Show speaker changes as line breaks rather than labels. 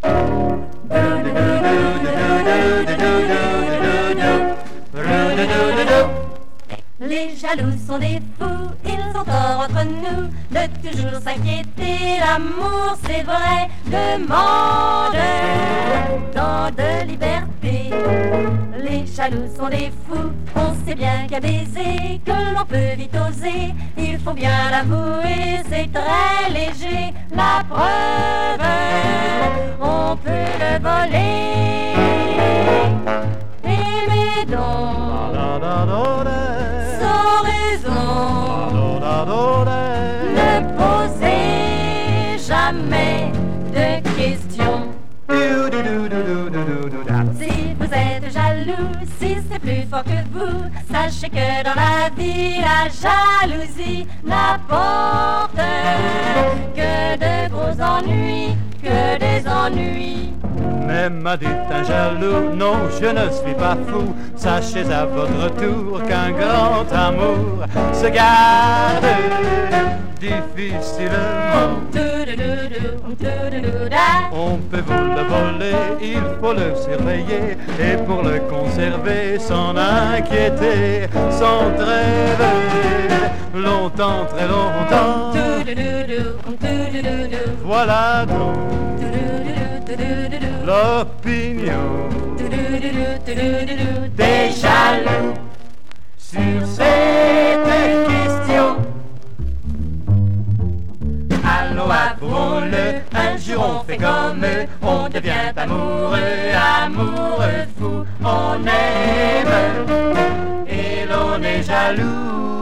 Les jaloux sont des fous, ils ont tort entre nous de toujours s'inquiéter. L'amour, c'est vrai, demande tant de liberté. Les jaloux sont des fous, on sait bien qu'à baiser, que l'on peut vite oser. Il faut bien l'avouer, c'est très léger. La preuve, on peut le voler. Aimez donc. Ne posez jamais de questions. Si vous êtes jaloux, si c'est plus fort que vous, sachez que dans la vie, la jalousie n'apporte que de gros ennuis, que des ennuis.
Même m'a dit un jaloux, non, je ne suis pas fou. Sachez à votre tour qu'un grand amour se garde difficilement. On peut vous le voler, il faut le surveiller, et pour le conserver, s'en inquiéter, sans trêve, longtemps, très longtemps. Voilà donc l'opinion des jaloux sur cette question. Allons, avouons-le, un jour on fait comme eux, on devient amoureux, amoureux fou, on aime et l'on est jaloux.